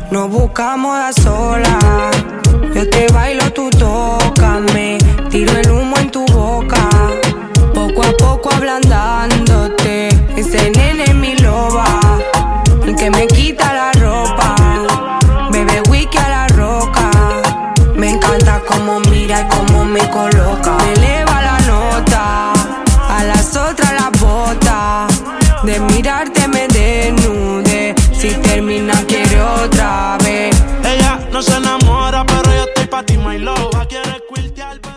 Nos buscamos a solas. Yo te bailo, tú tócame. Tiro el humo en tu boca. Poco a poco ablandándote. Ese nene es mi loba. El que me quita la ropa. Bebe whisky a la roca. Me encanta cómo mira y cómo me coloca. Me eleva la nota. A las otras las bota. De mirarte me desnude. Si termina quiere otra vez. Ella no se enamora, pero yo estoy pa' ti, my love. Quiere quiltear, pero